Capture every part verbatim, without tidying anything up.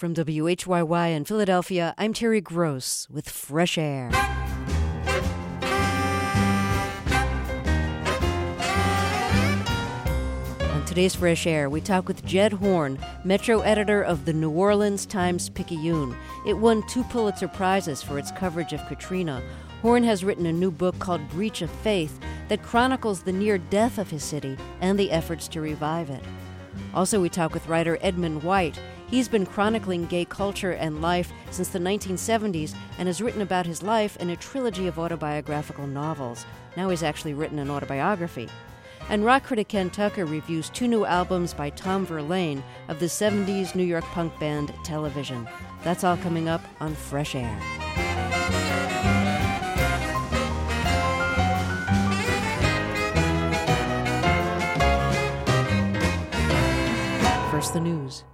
From W H Y Y in Philadelphia, I'm Terry Gross with Fresh Air. On today's Fresh Air, we talk with Jed Horn, Metro editor of the New Orleans Times-Picayune. It won two Pulitzer Prizes for its coverage of Katrina. Horn has written a new book called Breach of Faith that chronicles the near death of his city and the efforts to revive it. Also, we talk with writer Edmund White. He's been chronicling gay culture and life since the nineteen seventies and has written about his life in a trilogy of autobiographical novels. Now he's actually written an autobiography. And rock critic Ken Tucker reviews two new albums by Tom Verlaine of the seventies New York punk band Television. That's all coming up on Fresh Air. First, the news.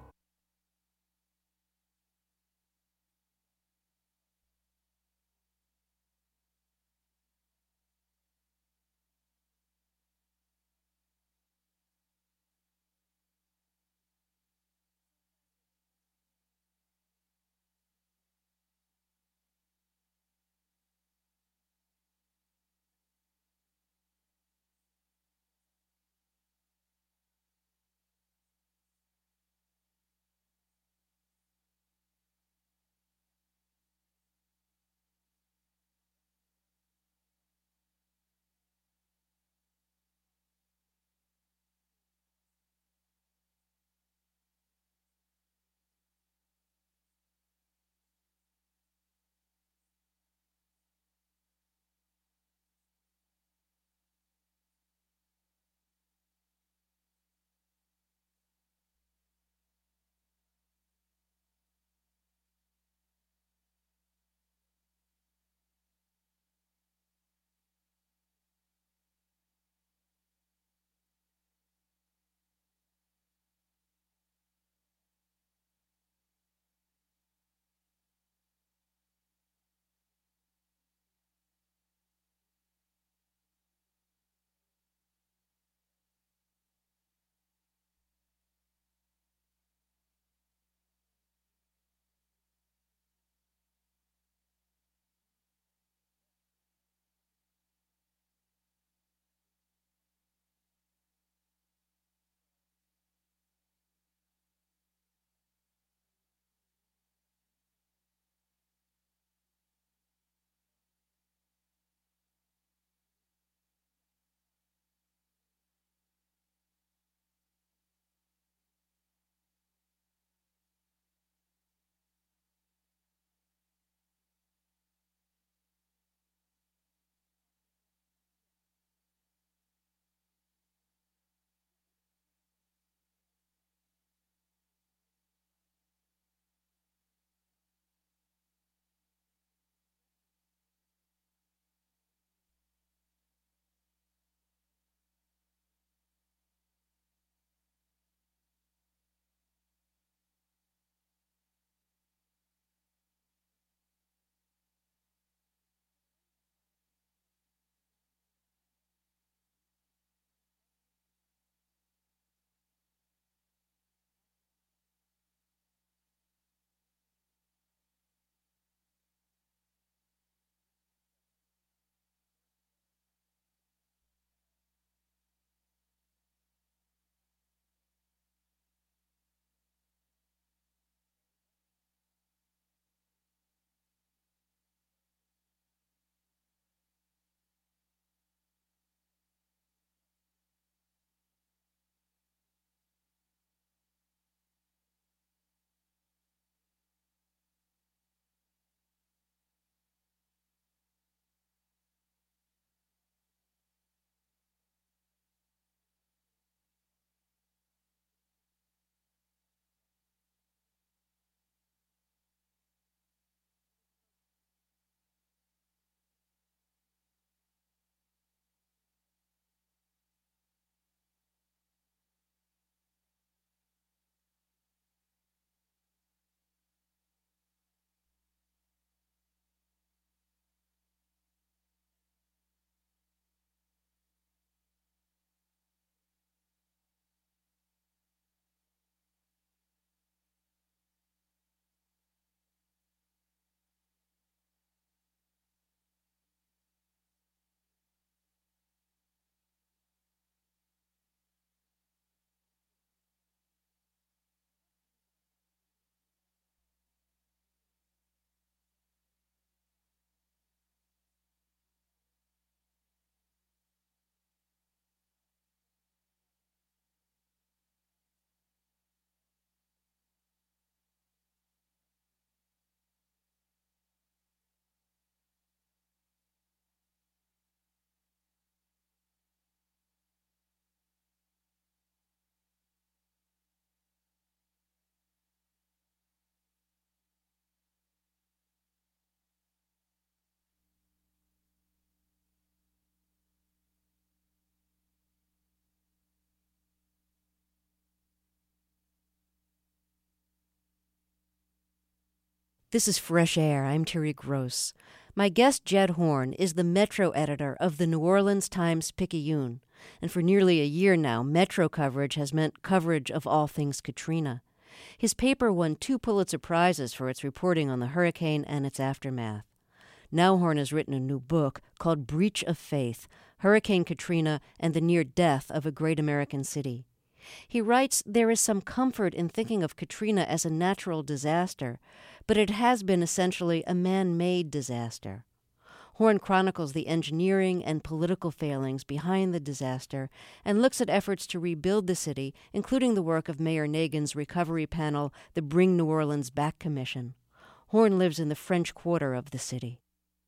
This is Fresh Air. I'm Terry Gross. My guest, Jed Horn, is the Metro editor of the New Orleans Times-Picayune. And for nearly a year now, Metro coverage has meant coverage of all things Katrina. His paper won two Pulitzer Prizes for its reporting on the hurricane and its aftermath. Now Horn has written a new book called Breach of Faith, Hurricane Katrina and the Near Death of a Great American City. He writes, there is some comfort in thinking of Katrina as a natural disaster, but it has been essentially a man-made disaster. Horn chronicles the engineering and political failings behind the disaster and looks at efforts to rebuild the city, including the work of Mayor Nagin's recovery panel, the Bring New Orleans Back Commission. Horn lives in the French Quarter of the city.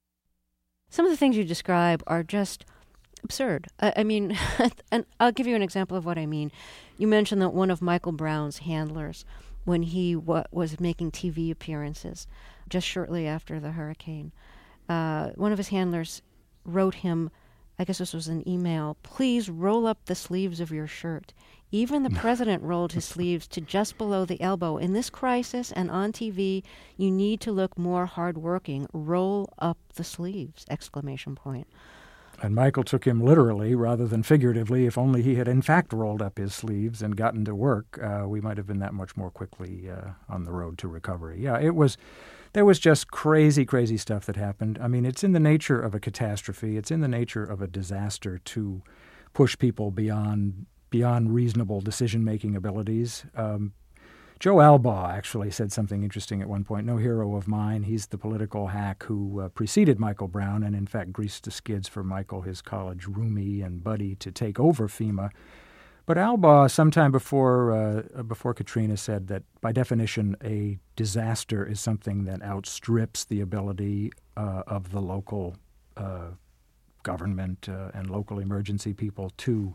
Some of the things you describe are just absurd. I, I mean, and I'll give you an example of what I mean. You mentioned that one of Michael Brown's handlers, when he wa- was making T V appearances just shortly after the hurricane, uh, one of his handlers wrote him, I guess this was an email, please roll up the sleeves of your shirt. Even the president rolled his sleeves to just below the elbow. In this crisis and on T V, you need to look more hardworking. Roll up the sleeves, exclamation point. And Michael took him literally rather than figuratively. If only he had in fact rolled up his sleeves and gotten to work, uh, we might have been that much more quickly uh, on the road to recovery. Yeah, it was, there was just crazy, crazy stuff that happened. I mean, it's in the nature of a catastrophe. It's in the nature of a disaster to push people beyond beyond reasonable decision-making abilities. Um, Joe Albaugh actually said something interesting at one point, no hero of mine. He's the political hack who uh, preceded Michael Brown and, in fact, greased the skids for Michael, his college roomie and buddy, to take over FEMA. But Albaugh, sometime before uh, before Katrina, said that, by definition, a disaster is something that outstrips the ability uh, of the local uh, government uh, and local emergency people to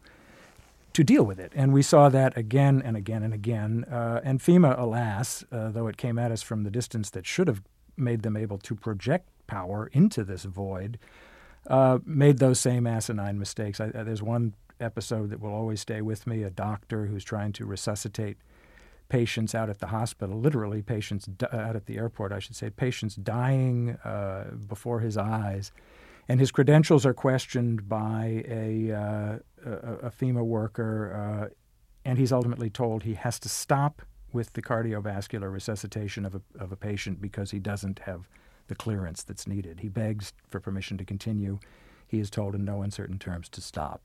to deal with it. And we saw that again and again and again. Uh, and FEMA, alas, uh, though it came at us from the distance that should have made them able to project power into this void, uh, made those same asinine mistakes. I, uh, there's one episode that will always stay with me, a doctor who's trying to resuscitate patients out at the hospital, literally patients di- out at the airport, I should say, patients dying uh, before his eyes. And his credentials are questioned by a, uh, a, a FEMA worker, uh, and he's ultimately told he has to stop with the cardiovascular resuscitation of a, of a patient because he doesn't have the clearance that's needed. He begs for permission to continue. He is told in no uncertain terms to stop.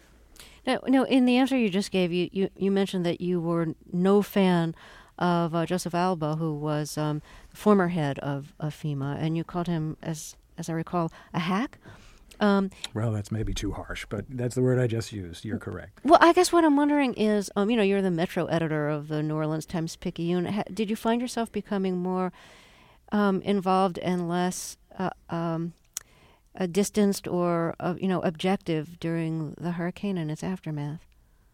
Now, no, in the answer you just gave, you, you, you mentioned that you were no fan of uh, Joseph Albaugh, who was um, the former head of, of FEMA, and you called him, as as I recall, a hack? Um, well, that's maybe too harsh, but that's the word I just used. You're correct. Well, I guess what I'm wondering is, um, you know, you're the Metro editor of the New Orleans Times-Picayune. Ha- did you find yourself becoming more um, involved and less uh, um, uh, distanced or, uh, you know, objective during the hurricane and its aftermath?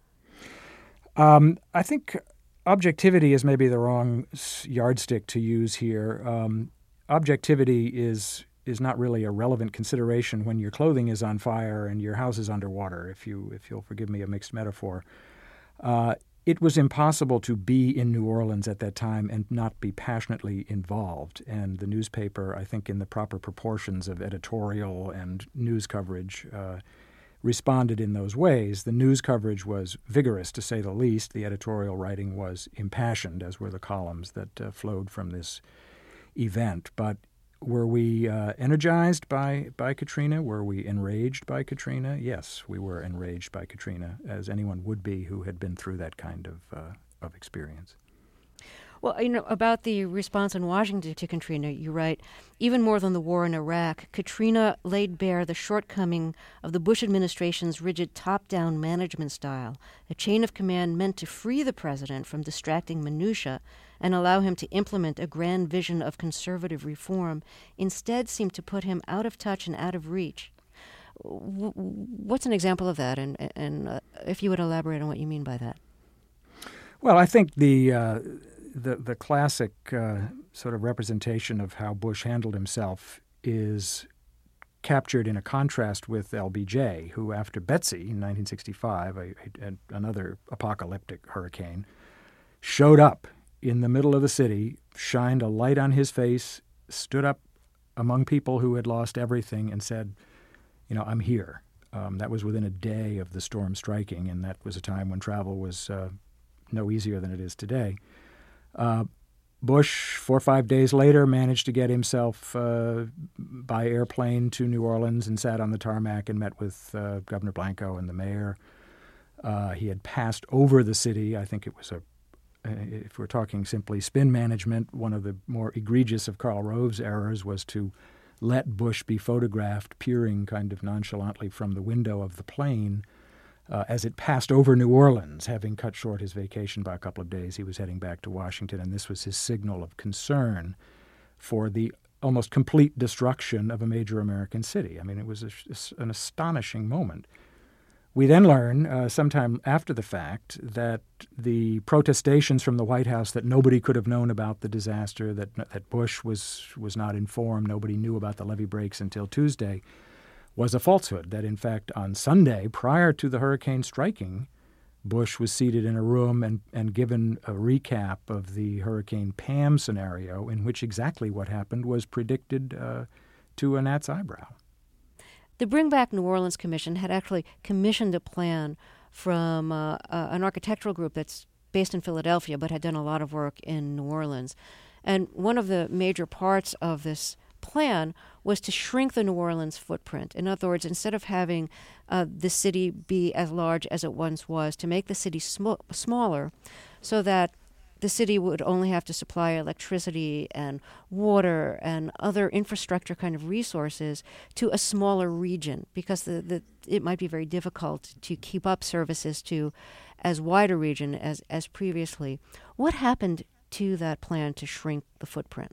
Um, I think objectivity is maybe the wrong yardstick to use here. Um, objectivity is is not really a relevant consideration when your clothing is on fire and your house is underwater, if you if you'll forgive me a mixed metaphor. Uh, it was impossible to be in New Orleans at that time and not be passionately involved. And the newspaper, I think in the proper proportions of editorial and news coverage, uh, responded in those ways. The news coverage was vigorous, to say the least. The editorial writing was impassioned, as were the columns that uh, flowed from this event. But were we uh, energized by, by Katrina? Were we enraged by Katrina? Yes, we were enraged by Katrina, as anyone would be who had been through that kind of uh, of experience. Well, you know, about the response in Washington to Katrina, you write, even more than the war in Iraq, Katrina laid bare the shortcoming of the Bush administration's rigid top-down management style, a chain of command meant to free the president from distracting minutia and allow him to implement a grand vision of conservative reform, instead seemed to put him out of touch and out of reach. What's an example of that, and, and uh, if you would elaborate on what you mean by that? Well, I think the... Uh, The the classic uh, sort of representation of how Bush handled himself is captured in a contrast with L B J, who after Betsy in nineteen sixty-five, a, a, another apocalyptic hurricane, showed up in the middle of the city, shined a light on his face stood up among people who had lost everything and said, you know, I'm here. Um, that was within a day of the storm striking, and that was a time when travel was uh, no easier than it is today. Uh, Bush, four or five days later, managed to get himself uh, by airplane to New Orleans and sat on the tarmac and met with uh, Governor Blanco and the mayor. Uh, he had passed over the city. I think it was a, if we're talking simply spin management, one of the more egregious of Karl Rove's errors was to let Bush be photographed peering kind of nonchalantly from the window of the plane uh, as it passed over New Orleans. Having cut short his vacation by a couple of days, he was heading back to Washington, and this was his signal of concern for the almost complete destruction of a major American city. I mean, it was a, an astonishing moment. We then learn, uh, sometime after the fact, that the protestations from the White House that nobody could have known about the disaster, that that Bush was was not informed, nobody knew about the levee breaks until Tuesday, was a falsehood. That, in fact, on Sunday, prior to the hurricane striking, Bush was seated in a room and, and given a recap of the Hurricane Pam scenario, in which exactly what happened was predicted uh, to a gnat's eyebrow. The Bring Back New Orleans Commission had actually commissioned a plan from uh, uh, an architectural group that's based in Philadelphia but had done a lot of work in New Orleans. And one of the major parts of this plan was to shrink the New Orleans footprint. In other words, instead of having uh, the city be as large as it once was, to make the city sm- smaller so that the city would only have to supply electricity and water and other infrastructure kind of resources to a smaller region, because the, the it might be very difficult to keep up services to as wide a region as, as previously. What happened to that plan to shrink the footprint?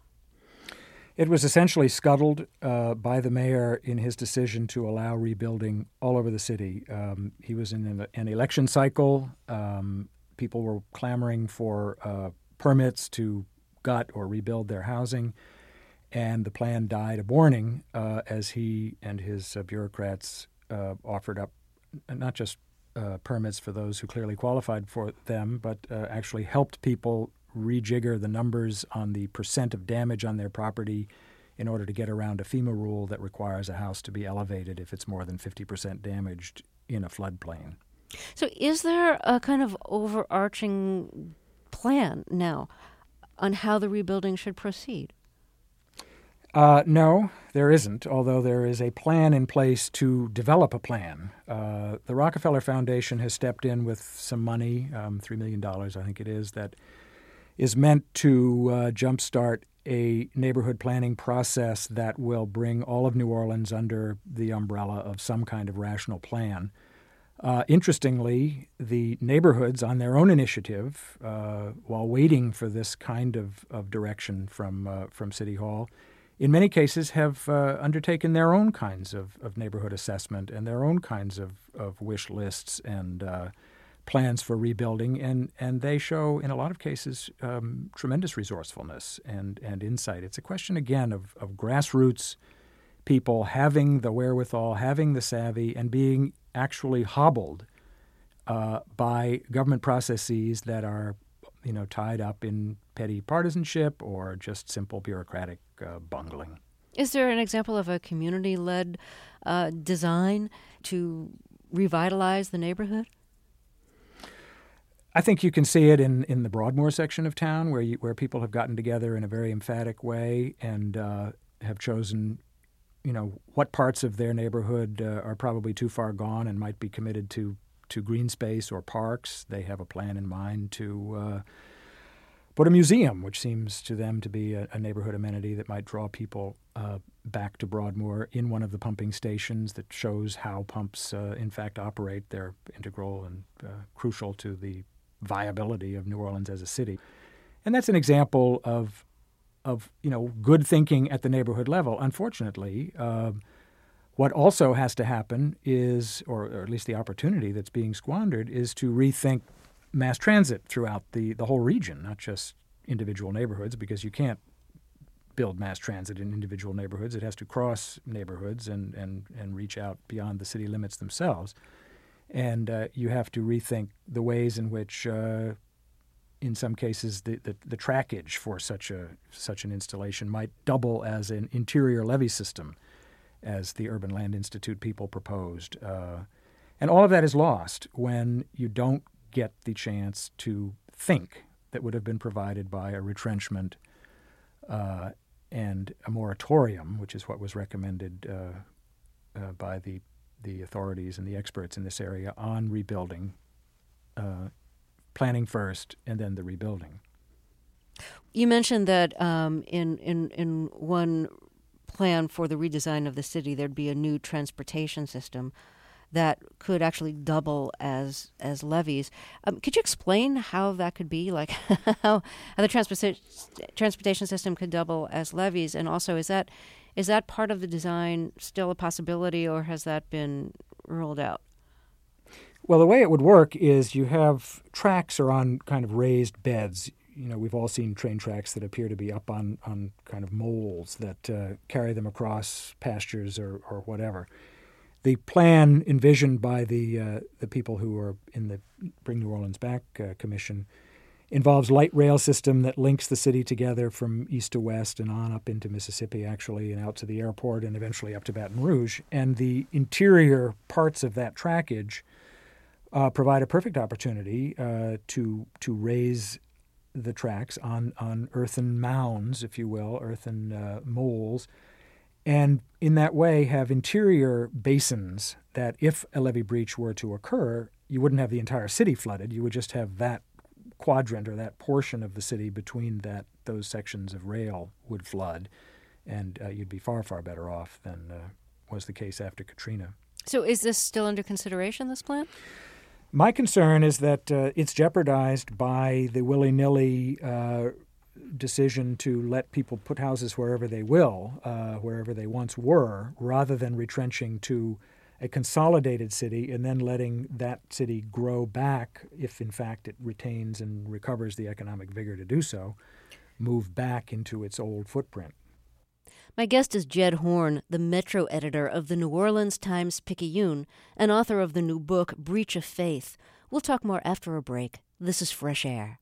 It was essentially scuttled uh, by the mayor in his decision to allow rebuilding all over the city. Um, he was in an, an election cycle. Um, People were clamoring for uh, permits to gut or rebuild their housing, and the plan died a warning uh, as he and his uh, bureaucrats uh, offered up not just uh, permits for those who clearly qualified for them, but uh, actually helped people rejigger the numbers on the percent of damage on their property in order to get around a FEMA rule that requires a house to be elevated if it's more than fifty percent damaged in a floodplain. So is there a kind of overarching plan now on how the rebuilding should proceed? Uh, no, there isn't, although there is a plan in place to develop a plan. Uh, the Rockefeller Foundation has stepped in with some money, um, three million dollars I think it is, that is meant to uh, jumpstart a neighborhood planning process that will bring all of New Orleans under the umbrella of some kind of rational plan. Uh, interestingly, the neighborhoods, on their own initiative, uh, while waiting for this kind of, of direction from uh, from City Hall, in many cases have uh, undertaken their own kinds of, of neighborhood assessment and their own kinds of, of wish lists and uh, plans for rebuilding, and, and they show, in a lot of cases, um, tremendous resourcefulness and, and insight. It's a question, again, of, of grassroots people having the wherewithal, having the savvy, and being actually hobbled uh, by government processes that are, you know, tied up in petty partisanship or just simple bureaucratic uh, bungling. Is there an example of a community-led uh, design to revitalize the neighborhood? I think you can see it in, in the Broadmoor section of town, where you, where people have gotten together in a very emphatic way and uh, have chosen, you know, what parts of their neighborhood uh, are probably too far gone and might be committed to, to green space or parks. They have a plan in mind to uh, put a museum, which seems to them to be a, a neighborhood amenity that might draw people uh, back to Broadmoor, in one of the pumping stations that shows how pumps, uh, in fact, operate. They're integral and uh, crucial to the viability of New Orleans as a city. And that's an example of of, you know, good thinking at the neighborhood level. Unfortunately, uh, what also has to happen is, or, or at least the opportunity that's being squandered, is to rethink mass transit throughout the, the whole region, not just individual neighborhoods, because you can't build mass transit in individual neighborhoods. It has to cross neighborhoods and, and, and reach out beyond the city limits themselves. And uh, you have to rethink the ways in which uh, in some cases, the, the, the trackage for such a such an installation might double as an interior levee system, as the Urban Land Institute people proposed. Uh, and all of that is lost when you don't get the chance to think that would have been provided by a retrenchment uh, and a moratorium, which is what was recommended uh, uh, by the, the authorities and the experts in this area on rebuilding, uh, planning first and then the rebuilding. You mentioned that um, in, in, in one plan for the redesign of the city, there'd be a new transportation system that could actually double as as levees. Um, could you explain how that could be? Like how, how the transportation transportation system could double as levees, and also is that is that part of the design still a possibility, or has that been ruled out? Well, the way it would work is you have tracks are on kind of raised beds. You know, we've all seen train tracks that appear to be up on, on kind of moles that uh, carry them across pastures or, or whatever. The plan envisioned by the uh, the people who are in the Bring New Orleans Back uh, Commission involves light rail system that links the city together from east to west and on up into Mississippi, actually, and out to the airport and eventually up to Baton Rouge. And the interior parts of that trackage uh, provide a perfect opportunity uh, to to raise the tracks on, on earthen mounds, if you will, earthen uh, moles, and in that way have interior basins that if a levee breach were to occur, you wouldn't have the entire city flooded. You would just have that quadrant or that portion of the city between that those sections of rail would flood, and uh, you'd be far, far better off than uh, was the case after Katrina. So is this still under consideration, this plan? My concern is that uh, it's jeopardized by the willy-nilly uh, decision to let people put houses wherever they will, uh, wherever they once were, rather than retrenching to a consolidated city and then letting that city grow back, if in fact it retains and recovers the economic vigor to do so, move back into its old footprint. My guest is Jed Horn, the Metro editor of the New Orleans Times-Picayune and author of the new book, Breach of Faith. We'll talk more after a break. This is Fresh Air.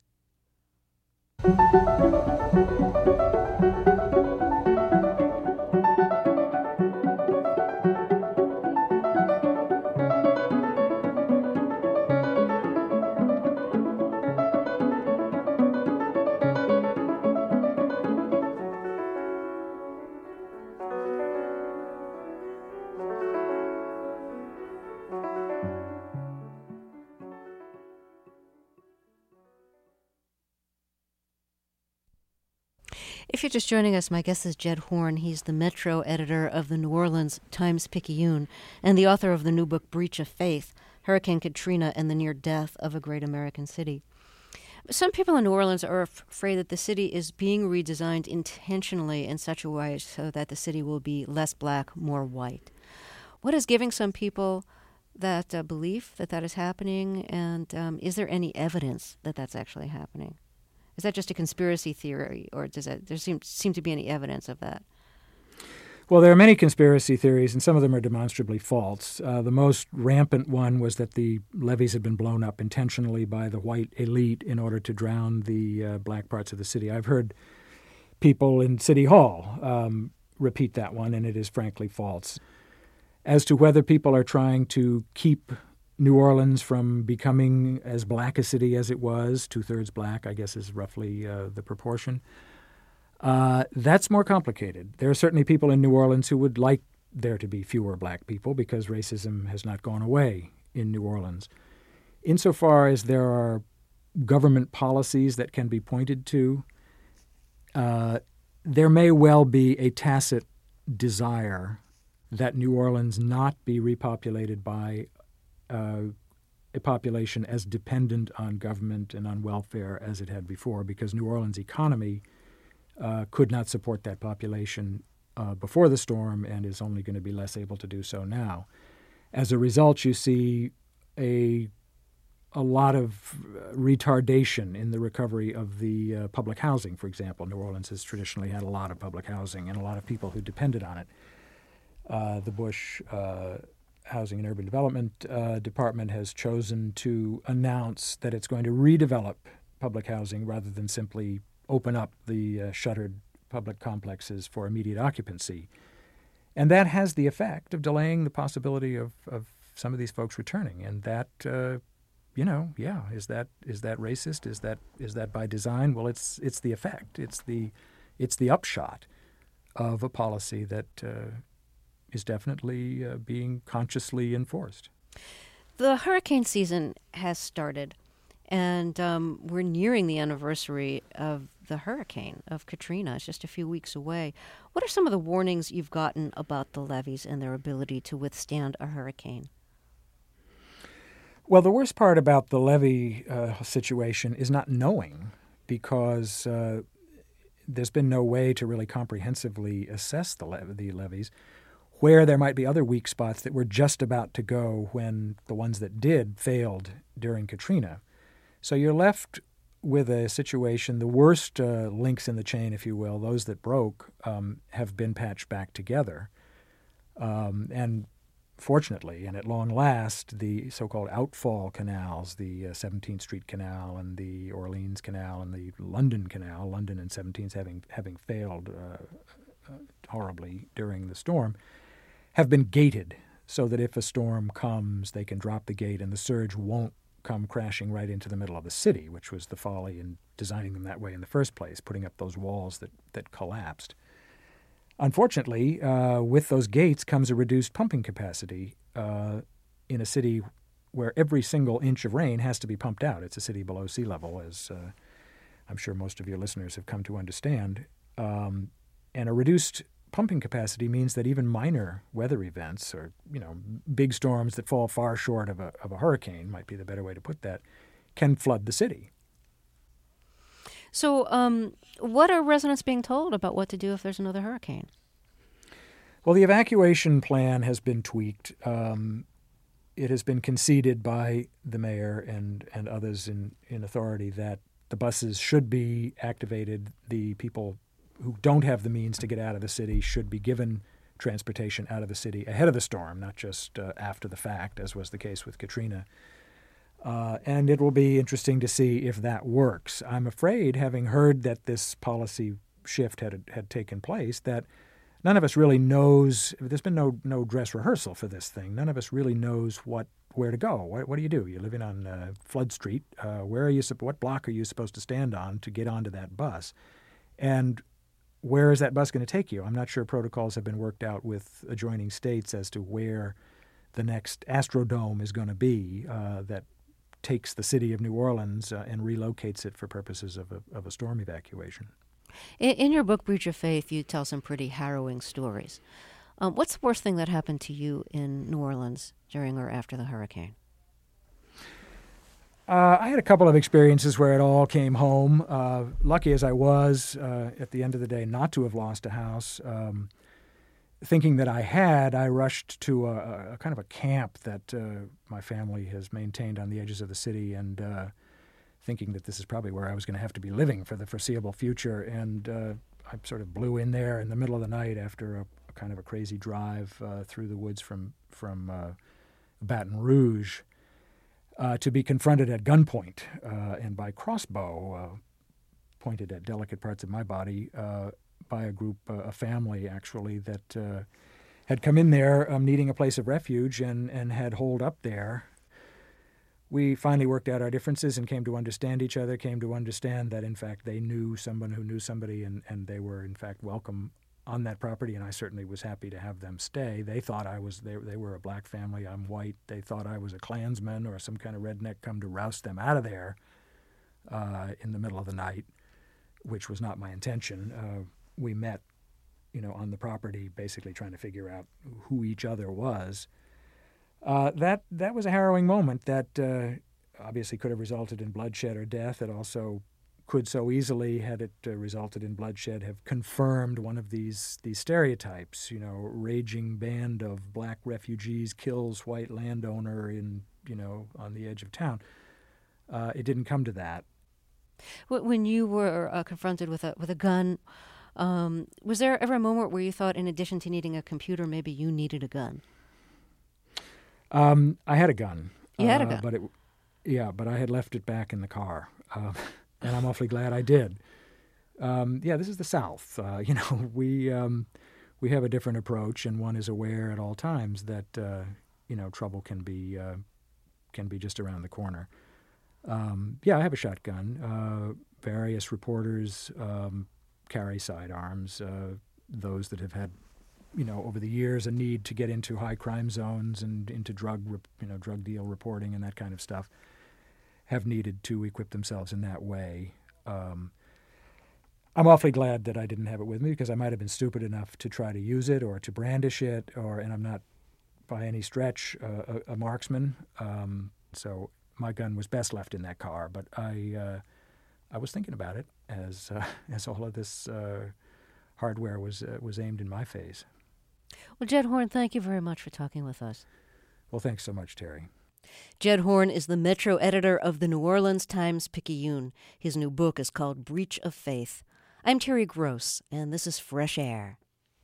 If you're just joining us, my guest is Jed Horn. He's the Metro editor of the New Orleans Times-Picayune and the author of the new book, Breach of Faith, Hurricane Katrina and the Near Death of a Great American City. Some people in New Orleans are af- afraid that the city is being redesigned intentionally in such a way so that the city will be less black, more white. What is giving some people that uh, belief that that is happening, and um, is there any evidence that that's actually happening? Is that just a conspiracy theory, or does that, there seem, seem to be any evidence of that? Well, there are many conspiracy theories, and some of them are demonstrably false. Uh, the most rampant one was that the levees had been blown up intentionally by the white elite in order to drown the uh, black parts of the city. I've heard people in City Hall um, repeat that one, and it is frankly false. As to whether people are trying to keep New Orleans from becoming as black a city as it was, two-thirds black, I guess is roughly uh, the proportion. Uh, that's more complicated. There are certainly people in New Orleans who would like there to be fewer black people because racism has not gone away in New Orleans. Insofar as there are government policies that can be pointed to, uh, there may well be a tacit desire that New Orleans not be repopulated by Uh, a population as dependent on government and on welfare as it had before, because New Orleans' economy uh, could not support that population uh, before the storm and is only going to be less able to do so now. As a result, you see a a lot of retardation in the recovery of the uh, public housing, for example. New Orleans has traditionally had a lot of public housing and a lot of people who depended on it. Uh, the Bush uh, Housing and Urban Development uh, Department has chosen to announce that it's going to redevelop public housing rather than simply open up the uh, shuttered public complexes for immediate occupancy. And that has the effect of delaying the possibility of, of some of these folks returning. And that, uh, you know, yeah, is that is that racist? Is that is that by design? Well, it's it's the effect. It's the it's the upshot of a policy that uh, is definitely uh, being consciously enforced. The hurricane season has started, and um, we're nearing the anniversary of the hurricane, of Katrina. It's just a few weeks away. What are some of the warnings you've gotten about the levees and their ability to withstand a hurricane? Well, the worst part about the levee uh, situation is not knowing, because uh, there's been no way to really comprehensively assess the, le- the levees, where there might be other weak spots that were just about to go when the ones that did failed during Katrina. So you're left with a situation, the worst uh, links in the chain, if you will, those that broke, um, have been patched back together. Um, and fortunately, and at long last, the so-called outfall canals, the uh, seventeenth Street Canal and the Orleans Canal and the London Canal, London and seventeenth having, having failed uh, uh, horribly during the storm, have been gated so that if a storm comes, they can drop the gate and the surge won't come crashing right into the middle of the city, which was the folly in designing them that way in the first place, putting up those walls that, that collapsed. Unfortunately, uh, with those gates comes a reduced pumping capacity uh, in a city where every single inch of rain has to be pumped out. It's a city below sea level, as uh, I'm sure most of your listeners have come to understand. Um, and a reduced pumping capacity means that even minor weather events, or you know, big storms that fall far short of a of a hurricane, might be the better way to put that, can flood the city. So, um, what are residents being told about what to do if there's another hurricane? Well, the evacuation plan has been tweaked. Um, it has been conceded by the mayor and and others in in authority that the buses should be activated. The people who don't have the means to get out of the city should be given transportation out of the city ahead of the storm, not just uh, after the fact, as was the case with Katrina. Uh, and it will be interesting to see if that works. I'm afraid, having heard that this policy shift had had taken place, that none of us really knows. There's been no no dress rehearsal for this thing. None of us really knows what where to go. What, what do you do? You're living on uh, Flood Street. Uh, where are you? What block are you supposed to stand on to get onto that bus? And where is that bus going to take you? I'm not sure protocols have been worked out with adjoining states as to where the next Astrodome is going to be uh, that takes the city of New Orleans uh, and relocates it for purposes of a, of a storm evacuation. In, in your book, Breach of Faith, you tell some pretty harrowing stories. Um, what's the worst thing that happened to you in New Orleans during or after the hurricane? Uh, I had a couple of experiences where it all came home. Uh, lucky as I was, uh, at the end of the day, not to have lost a house. Um, thinking that I had, I rushed to a, a kind of a camp that uh, my family has maintained on the edges of the city, and uh, thinking that this is probably where I was going to have to be living for the foreseeable future. And uh, I sort of blew in there in the middle of the night after a, a kind of a crazy drive uh, through the woods from, from uh, Baton Rouge. Uh, to be confronted at gunpoint uh, and by crossbow, uh, pointed at delicate parts of my body, uh, by a group, uh, a family actually, that uh, had come in there um, needing a place of refuge and, and had holed up there. We finally worked out our differences and came to understand each other, came to understand that, in fact, they knew someone who knew somebody, and, and they were, in fact, welcome on that property, and I certainly was happy to have them stay. They thought I was, they, they were a black family, I'm white. They thought I was a Klansman or some kind of redneck come to roust them out of there uh, in the middle of the night, which was not my intention. Uh, we met, you know, on the property, basically trying to figure out who each other was. Uh, that that was a harrowing moment that uh, obviously could have resulted in bloodshed or death. It also could so easily, had it uh, resulted in bloodshed, have confirmed one of these these stereotypes. You know, raging band of black refugees kills white landowner in, you know, on the edge of town. Uh, it didn't come to that. When you were uh, confronted with a with a gun, um, was there ever a moment where you thought, in addition to needing a computer, maybe you needed a gun? Um, I had a gun. You had a uh, gun, but it, yeah, but I had left it back in the car. Uh, and I'm awfully glad I did. Um, yeah, this is the South. Uh, you know, we um, we have a different approach, and one is aware at all times that uh, you know trouble can be uh, can be just around the corner. Um, yeah, I have a shotgun. Uh, various reporters um, carry sidearms. Uh, those that have had, you know, over the years, a need to get into high crime zones and into drug, you know, drug deal reporting and that kind of stuff, have needed to equip themselves in that way. Um, I'm awfully glad that I didn't have it with me, because I might have been stupid enough to try to use it or to brandish it, or and I'm not by any stretch uh, a, a marksman. Um, so my gun was best left in that car. But I uh, I was thinking about it as uh, as all of this uh, hardware was uh, was aimed in my face. Well, Jed Horn, thank you very much for talking with us. Well, thanks so much, Terry. Jed Horn is the Metro editor of the New Orleans Times-Picayune. His new book is called Breach of Faith. I'm Terry Gross, and this is Fresh Air.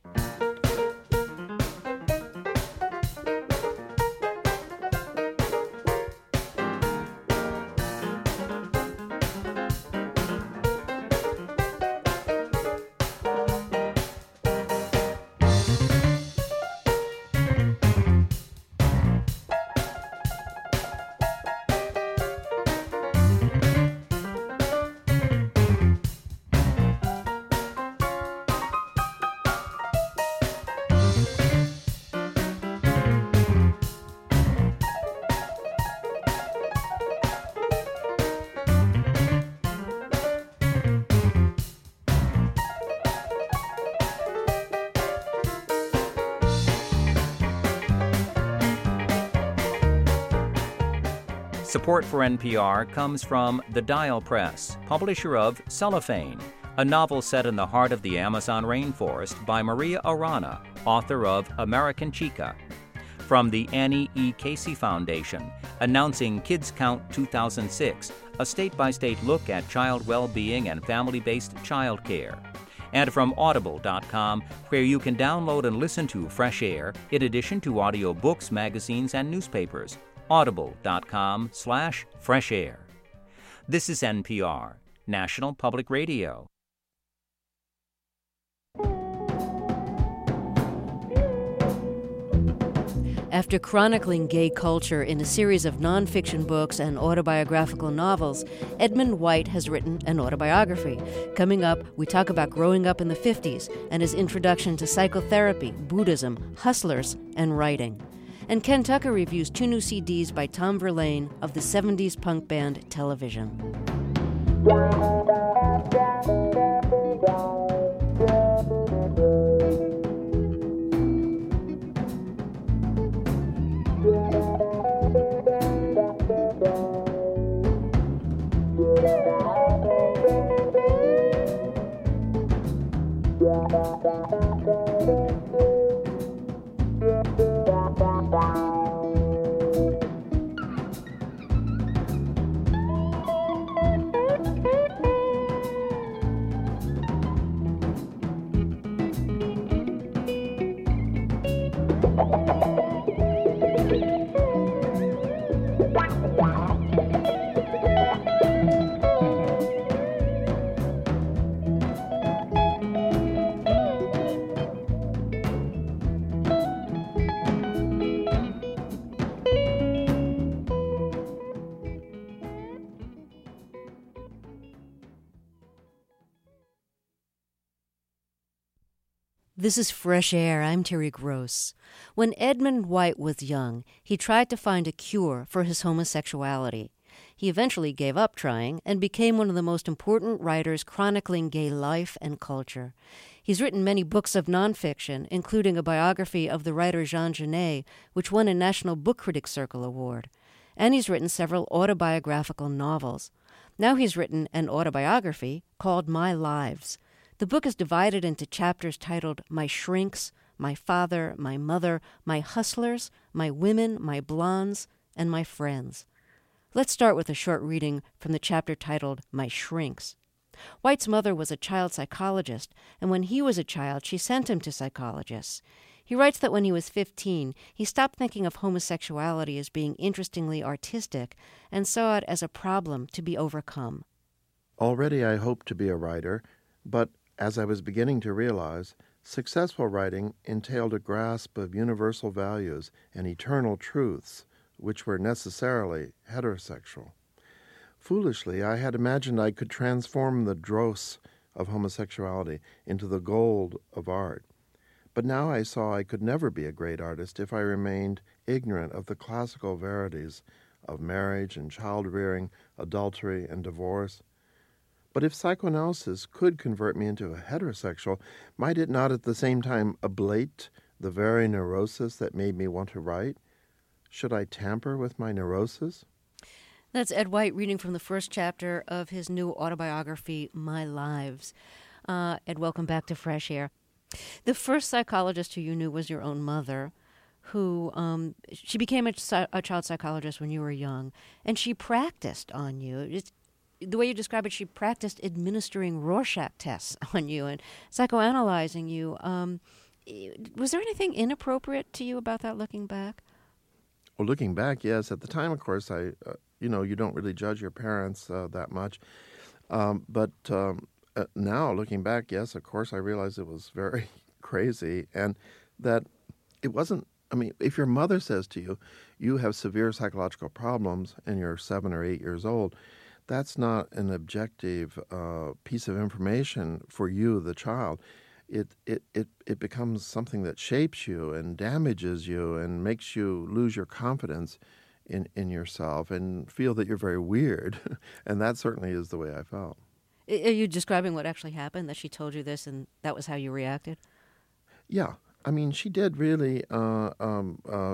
Support for N P R comes from The Dial Press, publisher of Cellophane, a novel set in the heart of the Amazon rainforest by Maria Arana, author of American Chica. From the Annie E. Casey Foundation, announcing Kids Count two thousand six, a state-by-state look at child well-being and family-based child care. And from Audible dot com, where you can download and listen to Fresh Air, in addition to audio books, magazines, and newspapers. Audible dot com slash fresh air. This is N P R, National Public Radio. After chronicling gay culture in a series of nonfiction books and autobiographical novels, Edmund White has written an autobiography. Coming up, we talk about growing up in the fifties and his introduction to psychotherapy, Buddhism, hustlers, and writing. And Ken Tucker reviews two new C Ds by Tom Verlaine of the seventies punk band Television. This is Fresh Air. I'm Terry Gross. When Edmund White was young, he tried to find a cure for his homosexuality. He eventually gave up trying and became one of the most important writers chronicling gay life and culture. He's written many books of nonfiction, including a biography of the writer Jean Genet, which won a National Book Critics Circle Award. And he's written several autobiographical novels. Now he's written an autobiography called My Lives. The book is divided into chapters titled My Shrinks, My Father, My Mother, My Hustlers, My Women, My Blondes, and My Friends. Let's start with a short reading from the chapter titled My Shrinks. White's mother was a child psychologist, and when he was a child, she sent him to psychologists. He writes that when he was fifteen, he stopped thinking of homosexuality as being interestingly artistic and saw it as a problem to be overcome. Already I hoped to be a writer, but as I was beginning to realize, successful writing entailed a grasp of universal values and eternal truths, which were necessarily heterosexual. Foolishly, I had imagined I could transform the dross of homosexuality into the gold of art. But now I saw I could never be a great artist if I remained ignorant of the classical verities of marriage and child-rearing, adultery and divorce. But if psychoanalysis could convert me into a heterosexual, might it not at the same time ablate the very neurosis that made me want to write? Should I tamper with my neurosis? That's Ed White reading from the first chapter of his new autobiography, My Lives. Uh, Ed, welcome back to Fresh Air. The first psychologist who you knew was your own mother, who um, she became a, a child psychologist when you were young, and she practiced on you. It's, the way you describe it, she practiced administering Rorschach tests on you and psychoanalyzing you. Um, was there anything inappropriate to you about that, looking back? Well, looking back, yes. At the time, of course, I, uh, you know, you don't really judge your parents uh, that much. Um, but um, uh, now, looking back, yes, of course, I realized it was very crazy, and that it wasn't. I mean, if your mother says to you, you have severe psychological problems and you're seven or eight years old, that's not an objective uh, piece of information for you, the child. It, it it it becomes something that shapes you and damages you and makes you lose your confidence in, in yourself and feel that you're very weird. And that certainly is the way I felt. Are you describing what actually happened, that she told you this and that was how you reacted? Yeah. I mean, she did really uh, um, uh,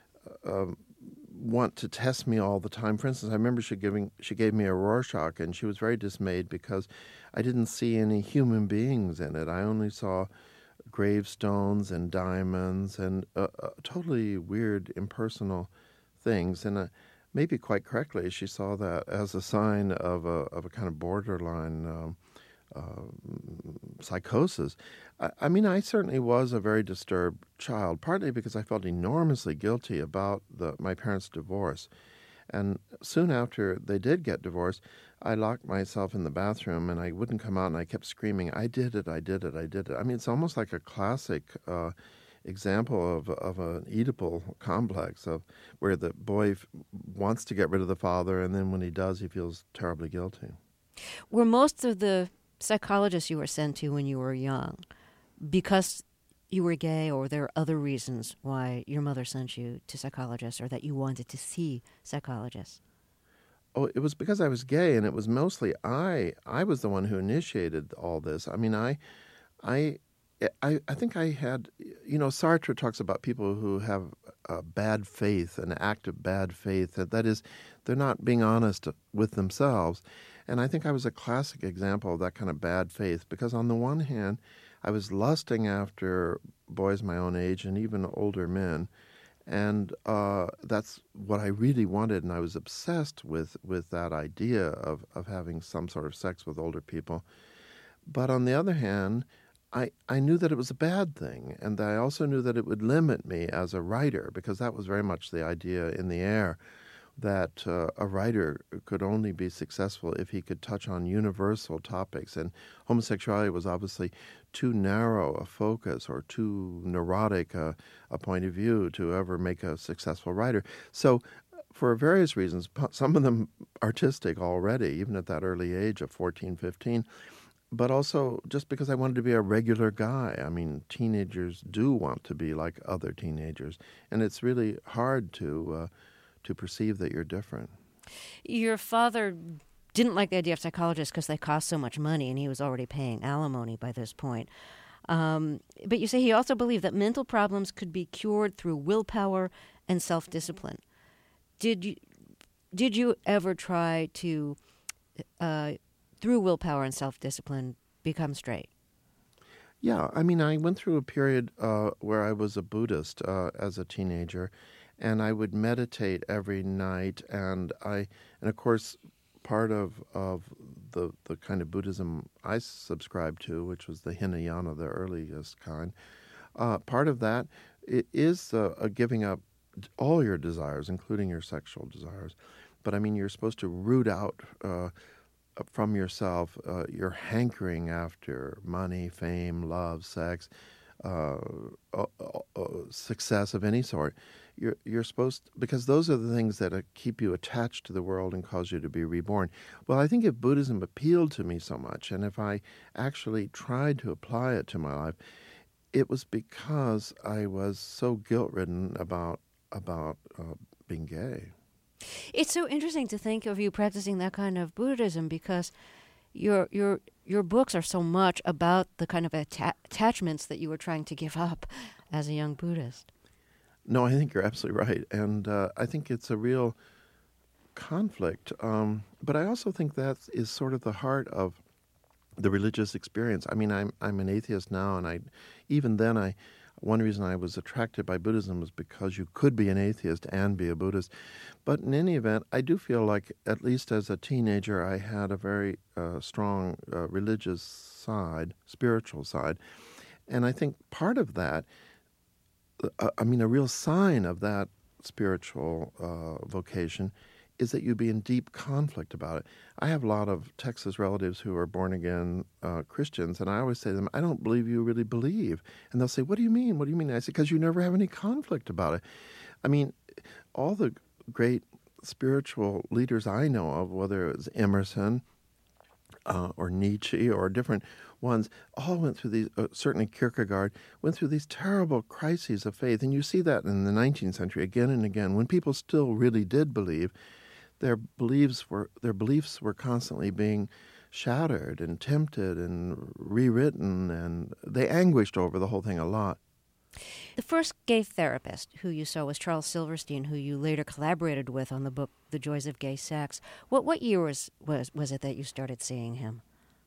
uh, want to test me all the time. For instance, I remember she giving she gave me a Rorschach, and she was very dismayed because I didn't see any human beings in it. I only saw gravestones and diamonds and uh, uh, totally weird, impersonal things. And uh, maybe quite correctly, she saw that as a sign of a of a kind of borderline um, uh, psychosis. I, I mean, I certainly was a very disturbed child, partly because I felt enormously guilty about the, my parents' divorce. And soon after they did get divorced, I locked myself in the bathroom and I wouldn't come out, and I kept screaming, I did it, I did it, I did it. I mean, it's almost like a classic uh, example of of an Oedipal complex, of where the boy f- wants to get rid of the father, and then when he does, he feels terribly guilty. Were most of the psychologists you were sent to when you were young because you were gay, or were there other reasons why your mother sent you to psychologists, or that you wanted to see psychologists? Oh, it was because I was gay, and it was mostly I. I was the one who initiated all this. I mean, I, I, I, I think I had, you know, Sartre talks about people who have uh, bad faith, an act of bad faith. That is, they're not being honest with themselves. And I think I was a classic example of that kind of bad faith, because on the one hand, I was lusting after boys my own age and even older men, and uh, that's what I really wanted, and I was obsessed with, with that idea of, of having some sort of sex with older people. But on the other hand, I, I knew that it was a bad thing, and I also knew that it would limit me as a writer, because that was very much the idea in the air, that uh, a writer could only be successful if he could touch on universal topics. And homosexuality was obviously too narrow a focus, or too neurotic a, a point of view to ever make a successful writer. So for various reasons, some of them artistic already, even at that early age of fourteen, fifteen, but also just because I wanted to be a regular guy. I mean, teenagers do want to be like other teenagers, and it's really hard to uh, to perceive that you're different. Your father didn't like the idea of psychologists because they cost so much money, and he was already paying alimony by this point. Um, but you say he also believed that mental problems could be cured through willpower and self-discipline. Did you, did you ever try to, uh, through willpower and self-discipline, become straight? Yeah, I mean, I went through a period uh, where I was a Buddhist uh, as a teenager, and I would meditate every night, and I, and of course, part of of the the kind of Buddhism I subscribed to, which was the Hinayana, the earliest kind, uh, part of that is uh, a giving up all your desires, including your sexual desires. But I mean, you're supposed to root out uh, from yourself, uh, you're hankering after money, fame, love, sex, uh, uh, uh, success of any sort. You're you're supposed to, because those are the things that uh, keep you attached to the world and cause you to be reborn. Well, I think if Buddhism appealed to me so much, and if I actually tried to apply it to my life, it was because I was so guilt-ridden about about uh, being gay. It's so interesting to think of you practicing that kind of Buddhism, because your your your books are so much about the kind of atta- attachments that you were trying to give up as a young Buddhist. No, I think you're absolutely right, and uh, I think it's a real conflict. Um, but I also think that is sort of the heart of the religious experience. I mean, I'm I'm an atheist now, and I even then I. One reason I was attracted by Buddhism was because you could be an atheist and be a Buddhist. But in any event, I do feel like, at least as a teenager, I had a very uh, strong uh, religious side, spiritual side. And I think part of that, uh, I mean, a real sign of that spiritual uh, vocation is that you be in deep conflict about it. I have a lot of Texas relatives who are born-again uh, Christians, and I always say to them, I don't believe you really believe. And they'll say, what do you mean? What do you mean? I say, because you never have any conflict about it. I mean, all the great spiritual leaders I know of, whether it was Emerson uh, or Nietzsche or different ones, all went through these, uh, certainly Kierkegaard, went through these terrible crises of faith. And you see that in the nineteenth century again and again, when people still really did believe. Their beliefs were their beliefs were constantly being shattered and tempted and rewritten, and they anguished over the whole thing a lot. The first gay therapist who you saw was Charles Silverstein, who you later collaborated with on the book The Joys of Gay Sex. What what year was was, was it that you started seeing him?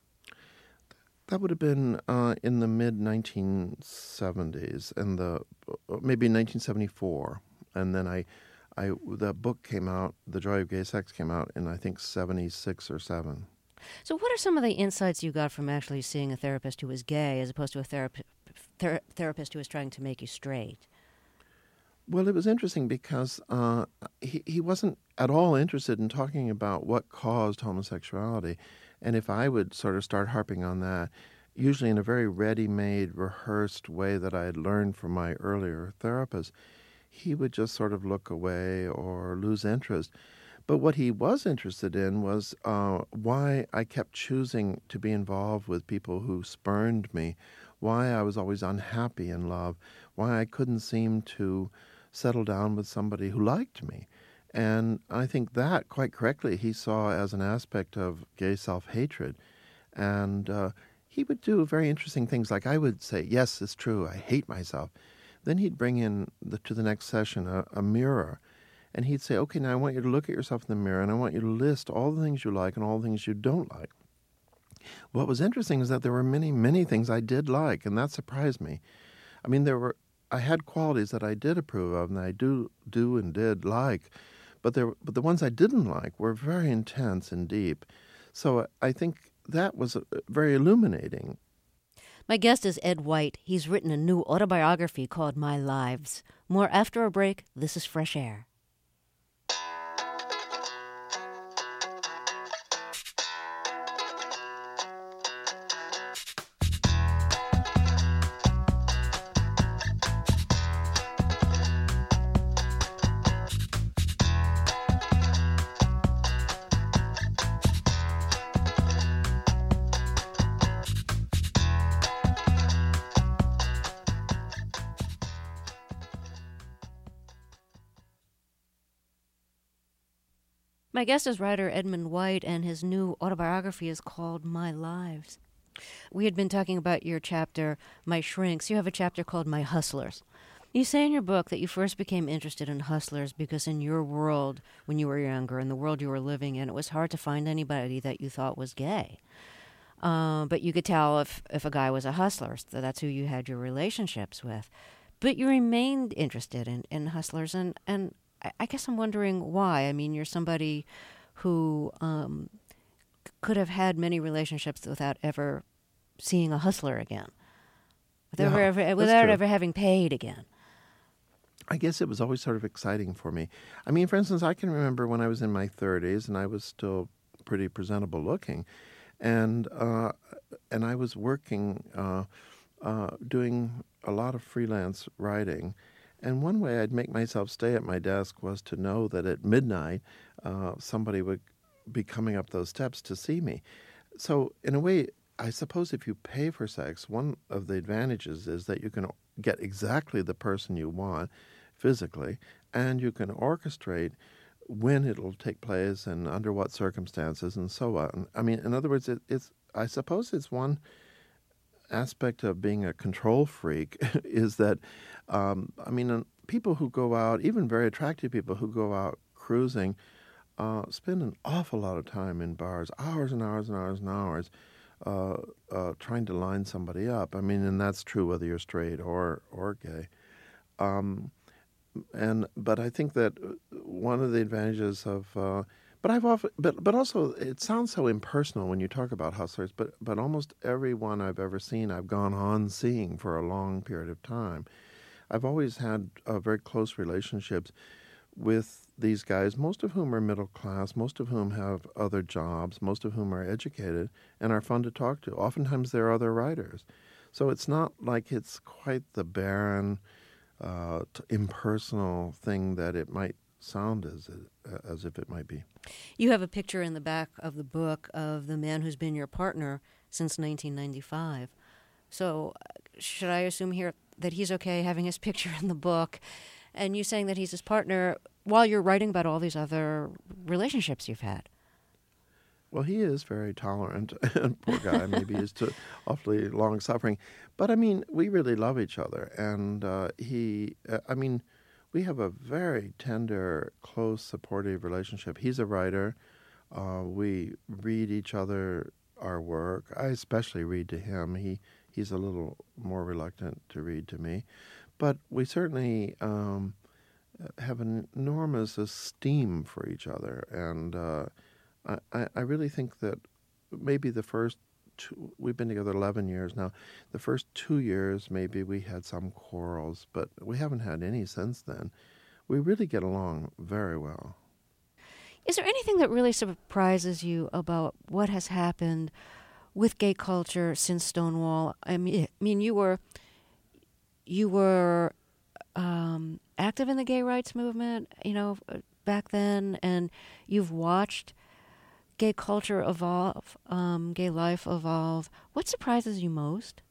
That would have been uh, in the mid nineteen seventies, and the maybe nineteen seventy-four, and then I. I, the book came out, The Joy of Gay Sex came out in, I think, seventy-six or seven. So what are some of the insights you got from actually seeing a therapist who was gay as opposed to a therap- ther- therapist who was trying to make you straight? Well, it was interesting because uh, he, he wasn't at all interested in talking about what caused homosexuality. And if I would sort of start harping on that, usually in a very ready-made, rehearsed way that I had learned from my earlier therapist, he would just sort of look away or lose interest. But what he was interested in was uh, why I kept choosing to be involved with people who spurned me, why I was always unhappy in love, why I couldn't seem to settle down with somebody who liked me. And I think that, quite correctly, he saw as an aspect of gay self-hatred. And uh, he would do very interesting things, like I would say, yes, it's true, I hate myself. Then he'd bring in the, to the next session a, a mirror, and he'd say, okay, now I want you to look at yourself in the mirror, and I want you to list all the things you like and all the things you don't like. What was interesting is that there were many, many things I did like, and that surprised me. I mean, there were I had qualities that I did approve of, and I do do and did like, but there but the ones I didn't like were very intense and deep. So I think that was very illuminating. My guest is Ed White. He's written a new autobiography called My Lives. More after a break. This is Fresh Air. My guest is writer Edmund White, and his new autobiography is called My Lives. We had been talking about your chapter, My Shrinks. You have a chapter called My Hustlers. You say in your book that you first became interested in hustlers because in your world, when you were younger, in the world you were living in, it was hard to find anybody that you thought was gay. Uh, but you could tell if, if a guy was a hustler, so that's who you had your relationships with. But you remained interested in, in hustlers, and, and I guess I'm wondering why. I mean, you're somebody who um, could have had many relationships without ever seeing a hustler again, without, yeah, ever, without ever having paid again. I guess it was always sort of exciting for me. I mean, for instance, I can remember when I was in my thirties and I was still pretty presentable looking, and uh, and I was working uh, uh, doing a lot of freelance writing. And one way I'd make myself stay at my desk was to know that at midnight uh, somebody would be coming up those steps to see me. So in a way, I suppose if you pay for sex, one of the advantages is that you can get exactly the person you want physically, and you can orchestrate when it'll take place and under what circumstances and so on. I mean, in other words, it, it's I suppose it's one aspect of being a control freak is that, um, I mean, uh, people who go out, even very attractive people who go out cruising, uh, spend an awful lot of time in bars, hours and hours and hours and hours, uh, uh, trying to line somebody up. I mean, and that's true whether you're straight or or gay. Um, and but I think that one of the advantages of uh, But I've often, but but also it sounds so impersonal when you talk about hustlers. But but almost everyone I've ever seen, I've gone on seeing for a long period of time. I've always had uh, very close relationships with these guys, most of whom are middle class, most of whom have other jobs, most of whom are educated and are fun to talk to. Oftentimes they're other writers, so it's not like it's quite the barren, uh, t- impersonal thing that it might sound as as if it might be. You have a picture in the back of the book of the man who's been your partner since nineteen ninety-five. So should I assume here that he's okay having his picture in the book, and you saying that he's his partner while you're writing about all these other relationships you've had? Well, he is very tolerant, and poor guy, maybe he's too awfully long-suffering. But, I mean, we really love each other, and uh, he, uh, I mean, we have a very tender, close, supportive relationship. He's a writer. Uh, we read each other our work. I especially read to him. He He's a little more reluctant to read to me. But we certainly um, have an enormous esteem for each other. And uh, I, I really think that maybe the first two, we've been together eleven years now, the first two years maybe we had some quarrels, but we haven't had any since then. We really get along very well. Is there anything that really surprises you about what has happened with gay culture since Stonewall? I mean, I mean, you were you were um, active in the gay rights movement, you know, back then, and you've watched gay culture evolve, um, gay life evolve. What surprises you most?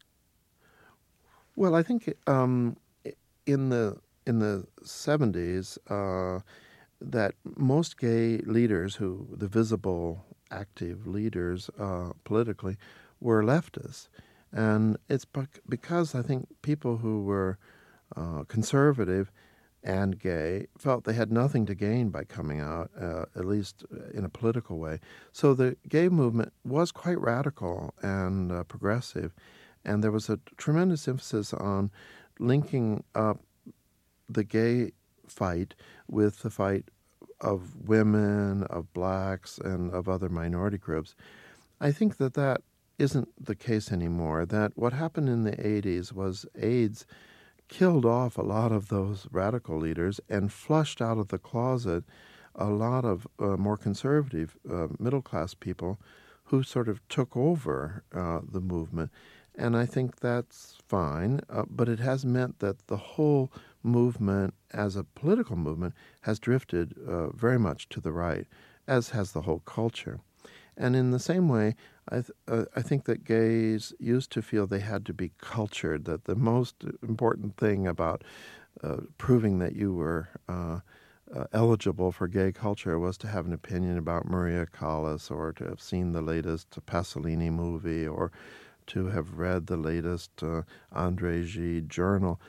Well, I think um, in the in the seventies, uh, that most gay leaders, who the visible, active leaders uh, politically, were leftists, and it's because I think people who were uh, conservative and gay felt they had nothing to gain by coming out, uh, at least in a political way. So the gay movement was quite radical and uh, progressive, and there was a tremendous emphasis on linking up the gay fight with the fight of women, of blacks, and of other minority groups. I think that that isn't the case anymore, that what happened in the eighties was AIDS killed off a lot of those radical leaders and flushed out of the closet a lot of uh, more conservative uh, middle-class people who sort of took over uh, the movement. And I think that's fine, uh, but it has meant that the whole movement as a political movement has drifted uh, very much to the right, as has the whole culture. And in the same way, I, th- uh, I think that gays used to feel they had to be cultured, that the most important thing about uh, proving that you were uh, uh, eligible for gay culture was to have an opinion about Maria Callas, or to have seen the latest Pasolini movie, or to have read the latest uh, André Gide journal.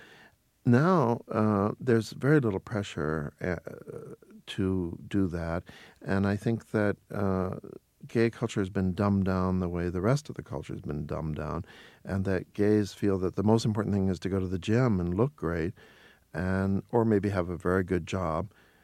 Now, uh, there's very little pressure uh, to do that, and I think that uh, gay culture has been dumbed down the way the rest of the culture has been dumbed down, and that gays feel that the most important thing is to go to the gym and look great, and or maybe have a very good job.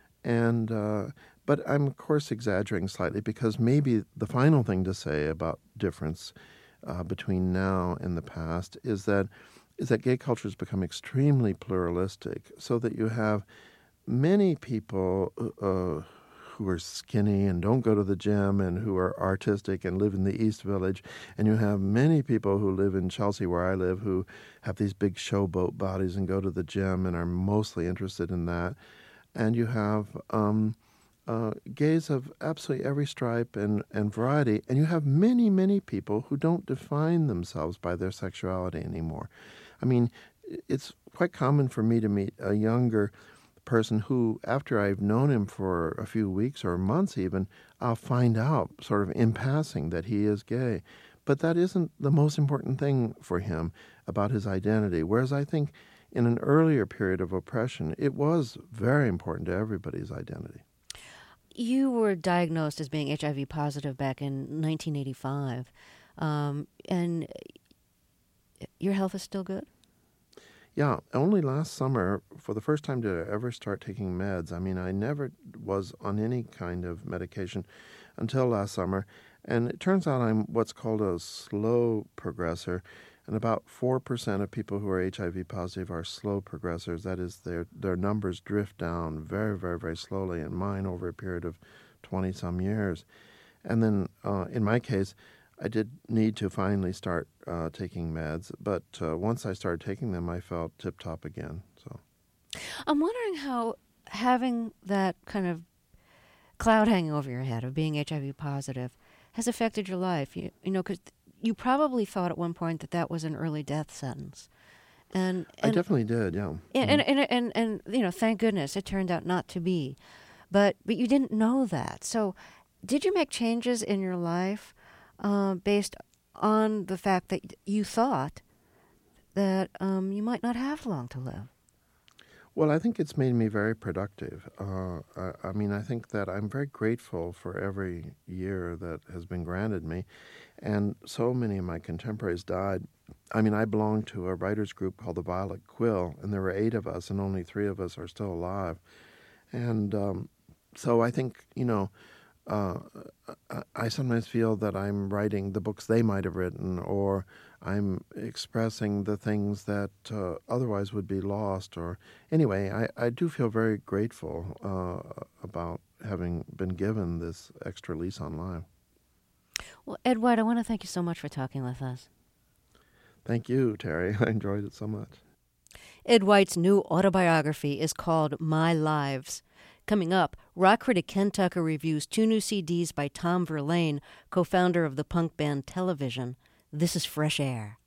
And uh, but I'm, of course, exaggerating slightly, because maybe the final thing to say about difference uh, between now and the past is that is that gay culture has become extremely pluralistic, so that you have many people uh, who are skinny and don't go to the gym and who are artistic and live in the East Village. And you have many people who live in Chelsea, where I live, who have these big showboat bodies and go to the gym and are mostly interested in that. And you have um, uh, gays of absolutely every stripe and, and variety. And you have many, many people who don't define themselves by their sexuality anymore. I mean, it's quite common for me to meet a younger person who, after I've known him for a few weeks or months even, I'll find out sort of in passing that he is gay. But that isn't the most important thing for him about his identity. Whereas I think in an earlier period of oppression, it was very important to everybody's identity. You were diagnosed as being H I V positive back in nineteen eighty-five, um, and your health is still good? Yeah, only last summer, for the first time, did I ever start taking meds. I mean, I never was on any kind of medication until last summer. And it turns out I'm what's called a slow progressor. And about four percent of people who are H I V positive are slow progressors. That is, their their numbers drift down very, very, very slowly, and mine over a period of twenty-some years. And then uh, in my case, I did need to finally start uh, taking meds, but uh, once I started taking them, I felt tip-top again. So, I'm wondering how having that kind of cloud hanging over your head of being H I V positive has affected your life. You, you know, because you probably thought at one point that that was an early death sentence. And, and I definitely did, yeah. And, and, and, and, and, you know, thank goodness it turned out not to be. But, but you didn't know that. So did you make changes in your life uh, based on the fact that you thought that um, you might not have long to live? Well, I think it's made me very productive. Uh, I, I mean, I think that I'm very grateful for every year that has been granted me. And so many of my contemporaries died. I mean, I belonged to a writers group called the Violet Quill, and there were eight of us, and only three of us are still alive. And um, so I think, you know, uh, I sometimes feel that I'm writing the books they might have written, or I'm expressing the things that uh, otherwise would be lost. Or anyway, I, I do feel very grateful uh, about having been given this extra lease on life. Well, Ed White, I want to thank you so much for talking with us. Thank you, Terry. I enjoyed it so much. Ed White's new autobiography is called My Lives. Coming up, rock critic Ken Tucker reviews two new C Ds by Tom Verlaine, co-founder of the punk band Television. This is Fresh Air.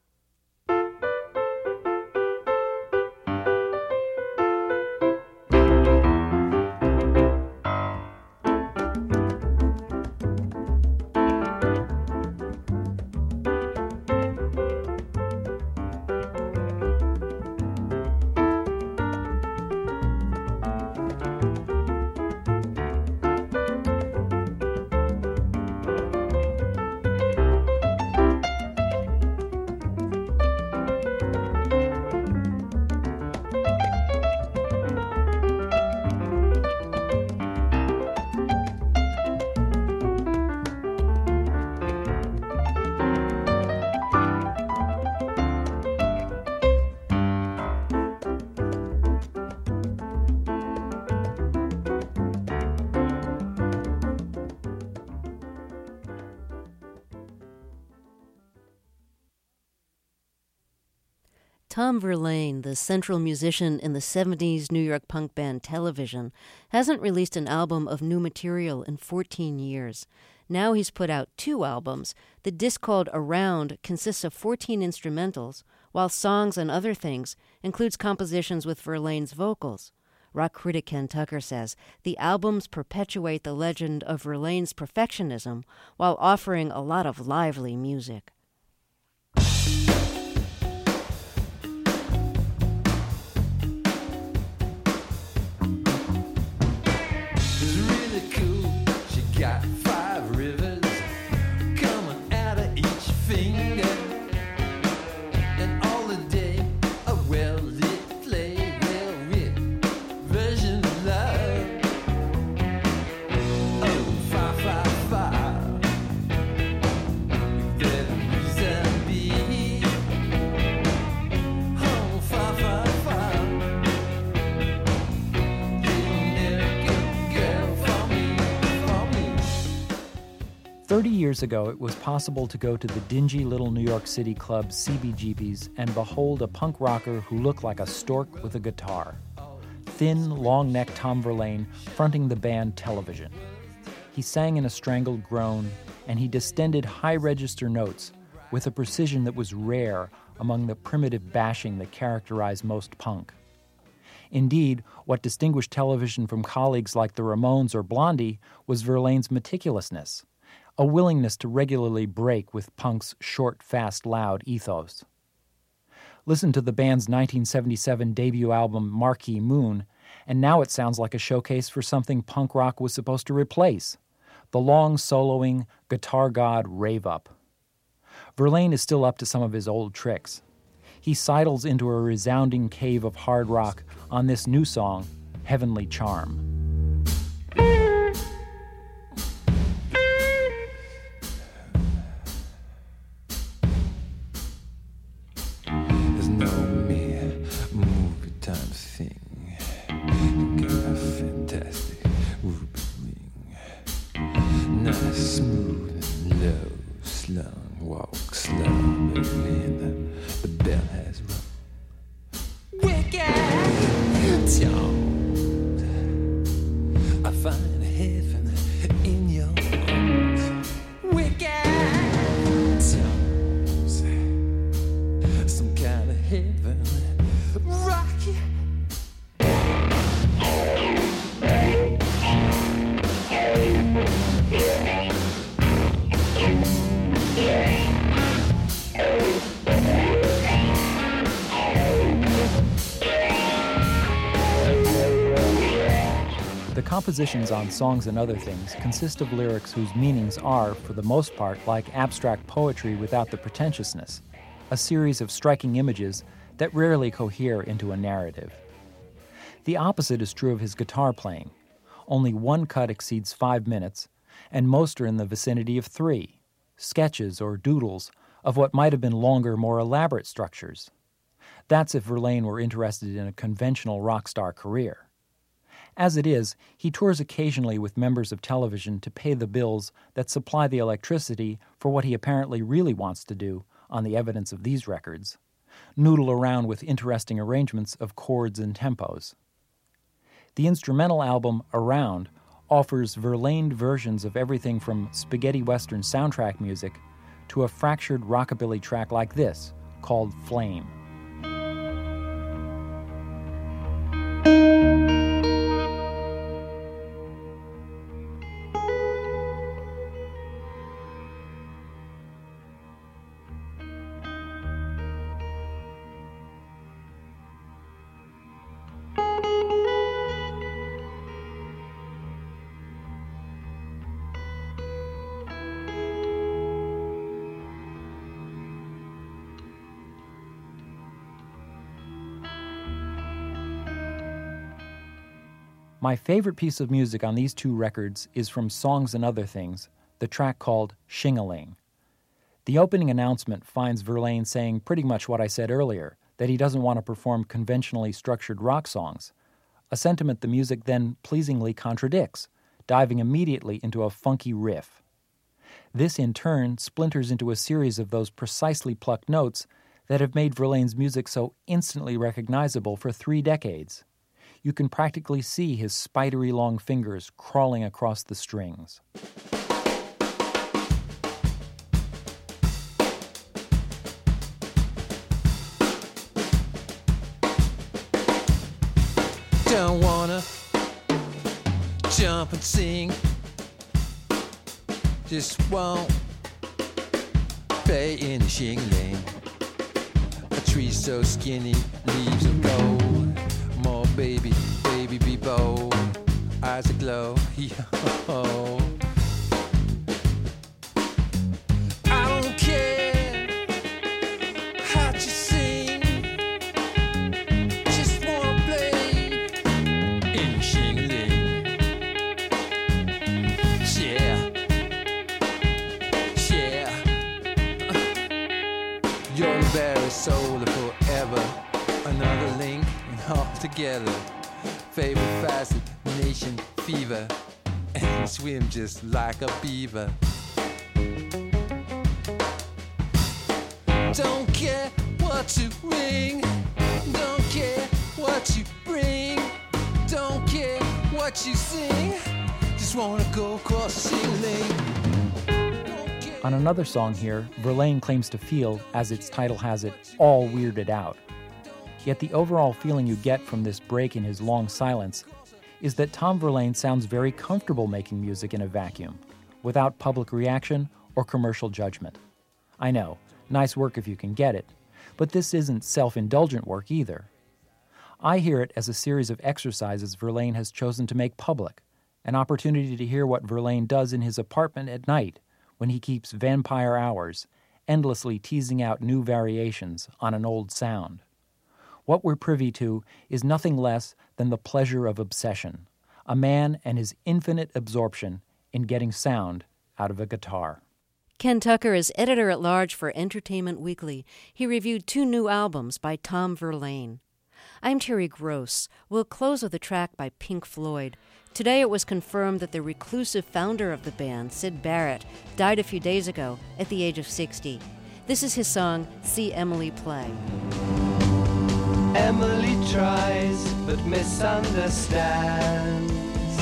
Tom Verlaine, the central musician in the seventies New York punk band Television, hasn't released an album of new material in fourteen years. Now he's put out two albums. The disc called Around consists of fourteen instrumentals, while Songs and Other Things includes compositions with Verlaine's vocals. Rock critic Ken Tucker says the albums perpetuate the legend of Verlaine's perfectionism while offering a lot of lively music. Got five rivers coming out of each finger, and all the day a well-lit flame, well-writ version of love. Oh, five, five, five. You better Thirty years ago, it was possible to go to the dingy little New York City club C B G B's and behold a punk rocker who looked like a stork with a guitar. Thin, long-necked Tom Verlaine fronting the band Television. He sang in a strangled groan, and he distended high-register notes with a precision that was rare among the primitive bashing that characterized most punk. Indeed, what distinguished Television from colleagues like the Ramones or Blondie was Verlaine's meticulousness, a willingness to regularly break with punk's short, fast, loud ethos. Listen to the band's nineteen seventy-seven debut album Marquee Moon, and now it sounds like a showcase for something punk rock was supposed to replace, the long soloing guitar god rave-up. Verlaine is still up to some of his old tricks. He sidles into a resounding cave of hard rock on this new song, Heavenly Charm. There's no mere movie time thing. You got a fantastic ruby ring. Nice, smooth, and low, slung. Walk slow, baby, and the, the bell has rung. Wicked tones, I find heaven in your arms. Wicked tones, some kind of heaven, rocky. The compositions on Songs and Other Things consist of lyrics whose meanings are, for the most part, like abstract poetry without the pretentiousness, a series of striking images that rarely cohere into a narrative. The opposite is true of his guitar playing. Only one cut exceeds five minutes, and most are in the vicinity of three, sketches or doodles of what might have been longer, more elaborate structures. That's if Verlaine were interested in a conventional rock star career. As it is, he tours occasionally with members of Television to pay the bills that supply the electricity for what he apparently really wants to do, on the evidence of these records, noodle around with interesting arrangements of chords and tempos. The instrumental album Around offers Verlaine versions of everything from spaghetti western soundtrack music to a fractured rockabilly track like this, called Flame. My favorite piece of music on these two records is from Songs and Other Things, the track called Shing-a-Ling. The opening announcement finds Verlaine saying pretty much what I said earlier, that he doesn't want to perform conventionally structured rock songs, a sentiment the music then pleasingly contradicts, diving immediately into a funky riff. This, in turn, splinters into a series of those precisely plucked notes that have made Verlaine's music so instantly recognizable for three decades. You can practically see his spidery long fingers crawling across the strings. Don't wanna jump and sing, just won't play in the shingling. A tree so skinny, leaves of gold. More baby, baby be bold, eyes aglow, yo. I don't care how you sing, just wanna play in the shingling. Yeah, yeah. You're the very soul of forever, another link all together, favorite fascination, fever, and swim just like a beaver. Don't care what you ring, don't care what you bring, don't care what you sing, just wanna go across the ceiling. On another song here, Verlaine claims to feel, as its title has it, all weirded out. Yet the overall feeling you get from this break in his long silence is that Tom Verlaine sounds very comfortable making music in a vacuum, without public reaction or commercial judgment. I know, nice work if you can get it, but this isn't self-indulgent work either. I hear it as a series of exercises Verlaine has chosen to make public, an opportunity to hear what Verlaine does in his apartment at night when he keeps vampire hours, endlessly teasing out new variations on an old sound. What we're privy to is nothing less than the pleasure of obsession, a man and his infinite absorption in getting sound out of a guitar. Ken Tucker is editor-at-large for Entertainment Weekly. He reviewed two new albums by Tom Verlaine. I'm Terry Gross. We'll close with a track by Pink Floyd. Today it was confirmed that the reclusive founder of the band, Syd Barrett, died a few days ago at the age of sixty. This is his song, See Emily Play. Emily tries but misunderstands.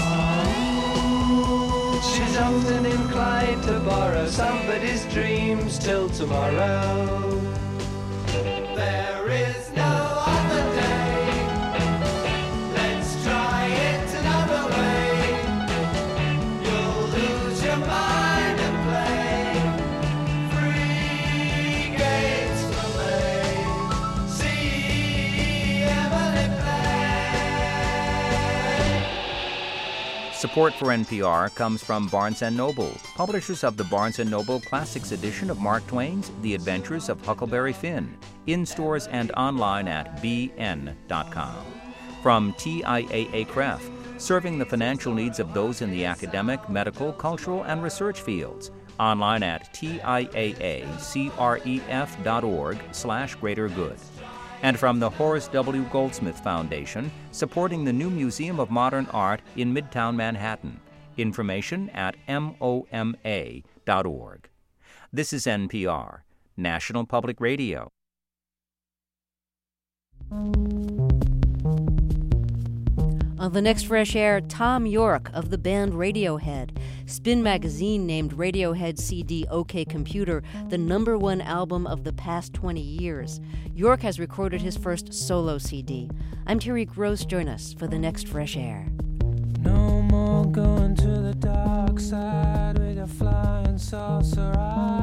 She's often inclined to borrow somebody's dreams till tomorrow. There is no other day. Let's try it another way. You'll lose your mind and play free games for me. See Emily play. Support for N P R comes from Barnes and Noble, publishers of the Barnes and Noble Classics edition of Mark Twain's The Adventures of Huckleberry Finn, in stores and online at b n dot com. From T I A A C R E F, serving the financial needs of those in the academic, medical, cultural, and research fields, online at T I A A C R E F dot org slash greater good. And from the Horace W. Goldsmith Foundation, supporting the new Museum of Modern Art in Midtown Manhattan. Information at M O M A dot org. This is N P R, National Public Radio. On the next Fresh Air, Thom Yorke of the band Radiohead. Spin magazine named Radiohead C D OK Computer the number one album of the past twenty years. Yorke has recorded his first solo C D. I'm Terry Gross. Join us for the next Fresh Air. No more going to the dark side with your flying saucer eyes.